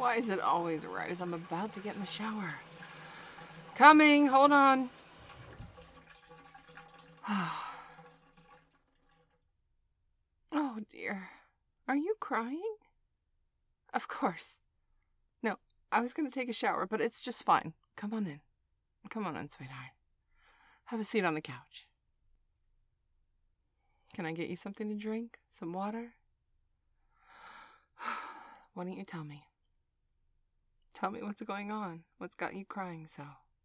Why is it always right as I'm about to get in the shower? Coming, hold on. Oh dear. Are you crying? Of course. No, I was going to take a shower, but it's just fine. Come on in. Come on in, sweetheart. Have a seat on the couch. Can I get you something to drink? Some water? Why don't you tell me? Tell me what's going on. What's got you crying so?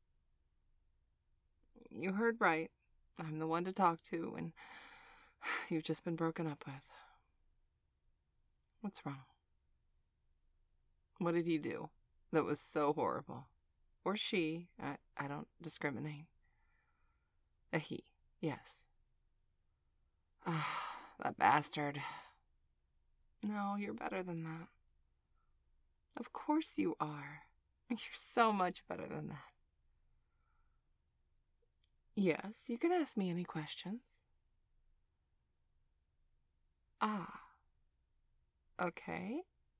You heard right. I'm the one to talk to when you've just been broken up with. What's wrong? What did he do that was so horrible? Or she. I don't discriminate. A he. Yes. That bastard. No, you're better than that. Of course you are. You're so much better than that. Yes, you can ask me any questions. Ah. Okay.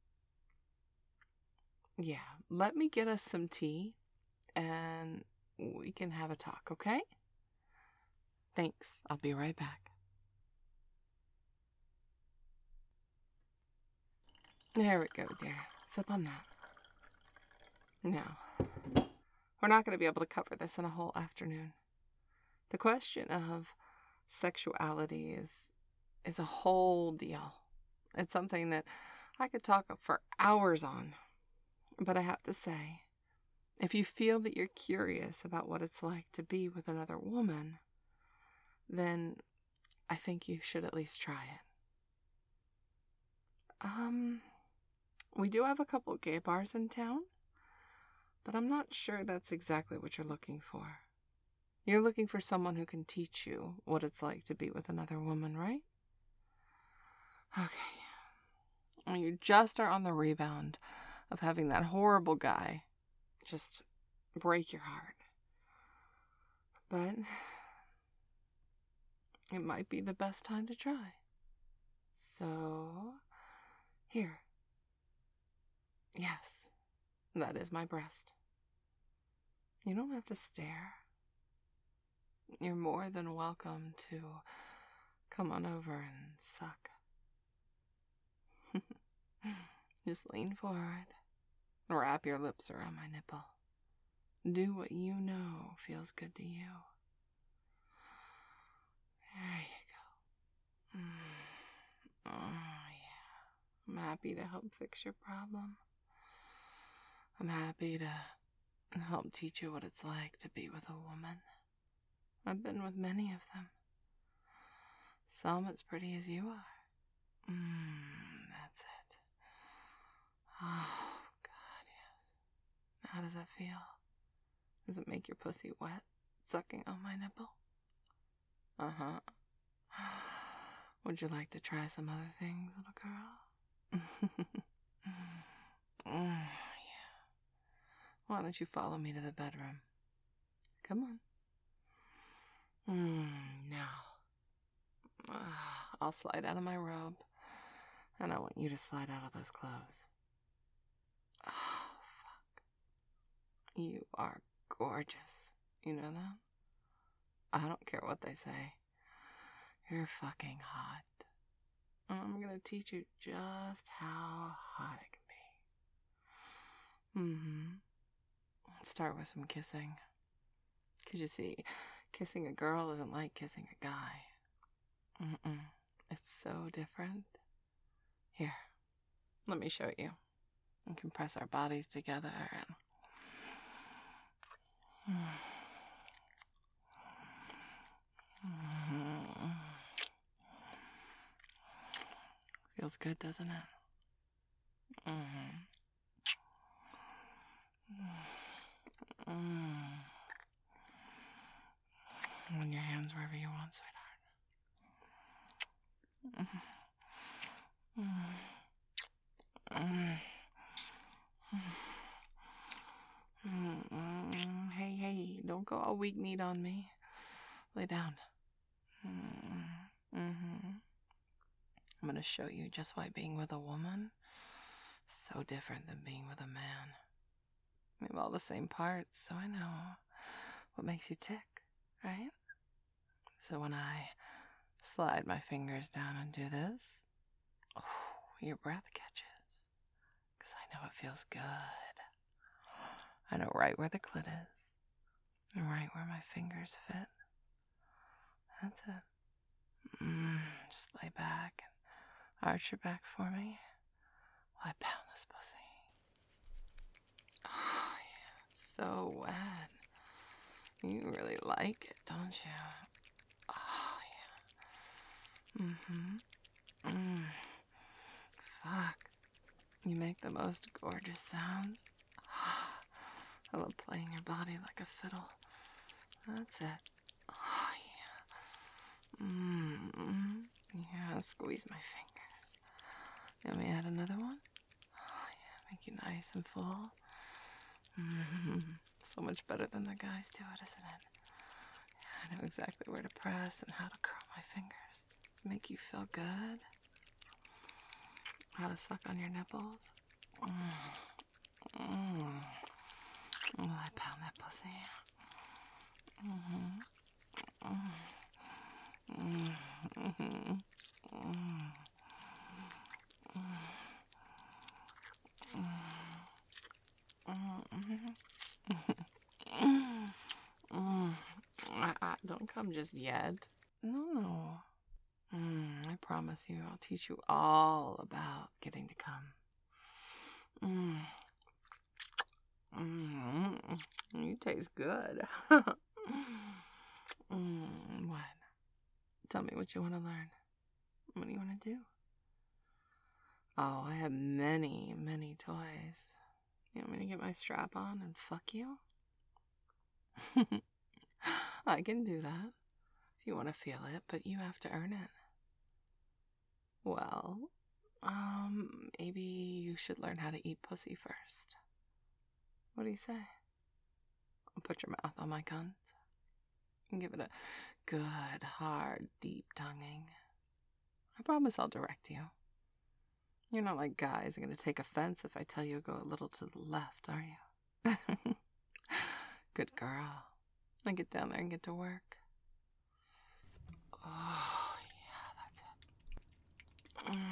Yeah, let me get us some tea, and we can have a talk, okay? Thanks. I'll be right back. There we go, dear. Sip on that. Now, we're not going to be able to cover this in a whole afternoon. The question of sexuality is a whole deal. It's something that I could talk for hours on. But I have to say, if you feel that you're curious about what it's like to be with another woman, then I think you should at least try it. We do have a couple of gay bars in town, but I'm not sure that's exactly what you're looking for. You're looking for someone who can teach you what it's like to be with another woman, right? Okay. Well, you just are on the rebound of having that horrible guy just break your heart. But it might be the best time to try. So, here. Yes, that is my breast. You don't have to stare. You're more than welcome to come on over and suck. Just lean forward. Wrap your lips around my nipple. Do what you know feels good to you. There you go. Oh, yeah. I'm happy to help fix your problem. I'm happy to help teach you what it's like to be with a woman. I've been with many of them. Some as pretty as you are. That's it. Oh, God, yes. How does that feel? Does it make your pussy wet, sucking on my nipple? Uh-huh. Would you like to try some other things, little girl? Yeah. Why don't you follow me to the bedroom? Come on. Now. I'll slide out of my robe, and I want you to slide out of those clothes. Oh, fuck. You are gorgeous. You know that? I don't care what they say. You're fucking hot. And I'm gonna teach you just how hot it can be. Let's start with some kissing. Because you see, kissing a girl isn't like kissing a guy. It's so different. Here, let me show you. We can press our bodies together and... Feels good, doesn't it? Run your hands wherever you want, sweetheart. Hey, don't go all weak-kneed on me. Lay down. I'm going to show you just why being with a woman So different than being with a man. We have all the same parts, so I know what makes you tick, right? So when I slide my fingers down and do this, oh, your breath catches. Because I know it feels good. I know right where the clit is. And right where my fingers fit. That's it. Just lay back and arch your back for me while I pound this pussy. Oh, yeah, it's so wet. You really like it, don't you? Oh, yeah. Fuck. You make the most gorgeous sounds. I love playing your body like a fiddle. That's it. Oh, yeah. Yeah, squeeze my fingers. Let me add another one. Oh, yeah, make you nice and full. So much better than the guys do it, isn't it? Yeah, I know exactly where to press and how to curl my fingers. Make you feel good. How to suck on your nipples. While I pound that pussy. Don't come just yet. No. I promise you, I'll teach you all about getting to come. You taste good. What? Tell me what you want to learn. What do you want to do? Oh, I have many, many toys. You want me to get my strap on and fuck you? I can do that if you want to feel it, but you have to earn it. Well, maybe you should learn how to eat pussy first. What do you say? I'll put your mouth on my cunt and give it a good, hard, deep tonguing. I promise I'll direct you. You're not like guys are going to take offense if I tell you to go a little to the left, are you? Good girl. Now get down there and get to work. Oh, yeah, that's it.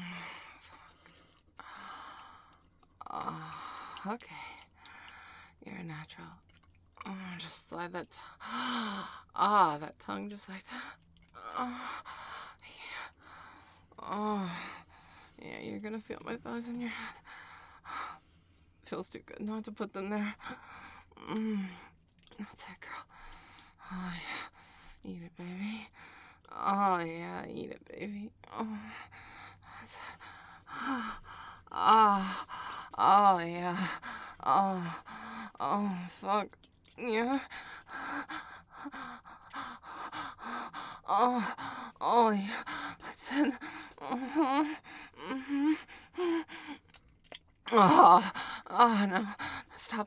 Okay. You're a natural. Just slide that tongue. That tongue just like that. Yeah. Yeah, you're gonna feel my thighs in your head. Feels too good not to put them there. That's it, girl. Oh, yeah. Eat it, baby. Oh, yeah. Eat it, baby. Oh, that's it. Oh, yeah. Oh, fuck. Yeah. Oh, yeah. That's it. No. Stop.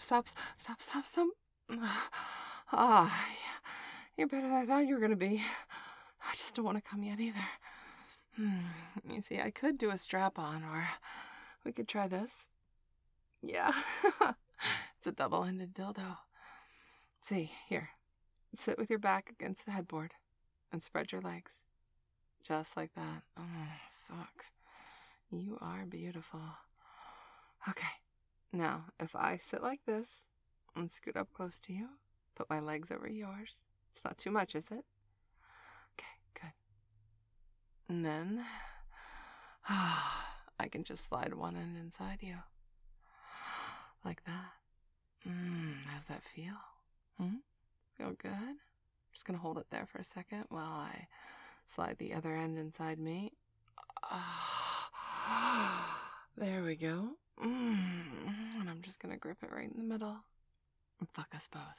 Yeah. You're better than I thought you were gonna be. I just don't want to come yet either. You see, I could do a strap-on, or we could try this. Yeah. It's a double-ended dildo. See, here. Sit with your back against the headboard and spread your legs. Just like that. Oh, fuck. You are beautiful. Okay. Now, if I sit like this and scoot up close to you, put my legs over yours. It's not too much, is it? Okay, good. And then I can just slide one end inside you. Like that. How's that feel? Feel good? Just gonna hold it there for a second while I slide the other end inside me. There we go. And I'm just gonna grip it right in the middle and fuck us both.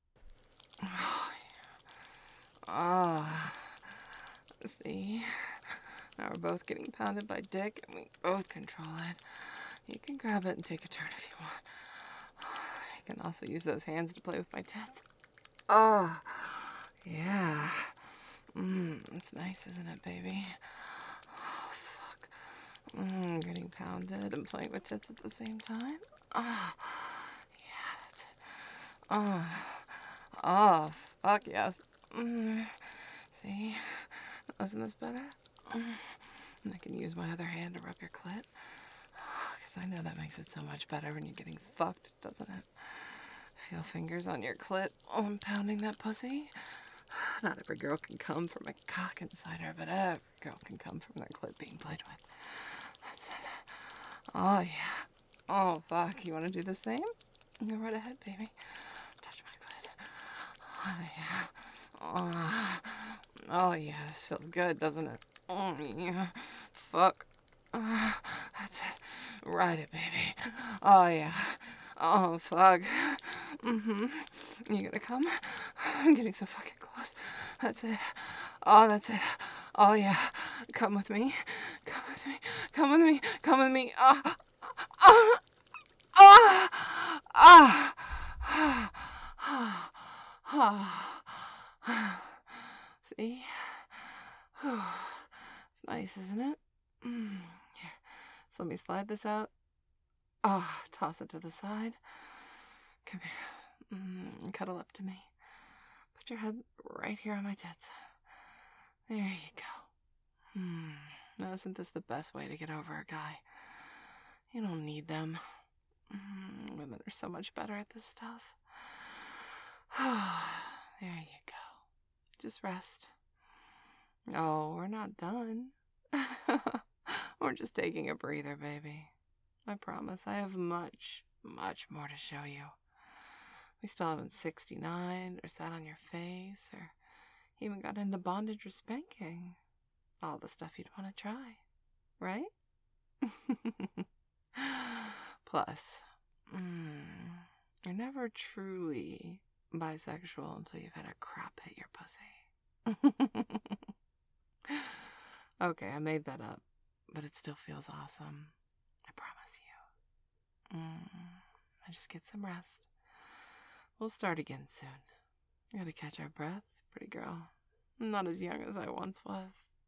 See? Now we're both getting pounded by dick and we both control it. You can grab it and take a turn if you want. You can also use those hands to play with my tits. Oh, yeah. It's nice, isn't it, baby? Oh, fuck. Getting pounded and playing with tits at the same time. Oh, yeah, that's it. Oh, fuck yes. See? Isn't this better? And I can use my other hand to rub your clit. Because I know that makes it so much better when you're getting fucked, doesn't it? Feel fingers on your clit while I'm pounding that pussy. Not every girl can come from a cock inside her, but every girl can come from their clit being played with. That's it. Oh, yeah. Oh, fuck. You want to do the same? Go right ahead, baby. Touch my clit. Oh, yeah. Oh, yeah. This feels good, doesn't it? Oh, yeah. Fuck. That's it. Ride it, baby. Oh, yeah. Oh, fuck. You gonna come? I'm getting so fucking close. That's it. Oh, that's it. Oh, yeah. Come with me. Come with me. Come with me. Come with me. See? It's nice, isn't it? Here. So let me slide this out. Toss it to the side. Come here. Cuddle up to me. Put your head right here on my tits. There you go. Now isn't this the best way to get over a guy? You don't need them. Women are so much better at this stuff. There you go. Just rest. Oh, we're not done. We're just taking a breather, baby. I promise I have much, much more to show you. We still haven't 69 or sat on your face or even got into bondage or spanking. All the stuff you'd want to try, right? Plus, you're never truly bisexual until you've had a crop hit your pussy. Okay, I made that up, but it still feels awesome. I promise you. I just get some rest. We'll start again soon. Gotta catch our breath, pretty girl. I'm not as young as I once was.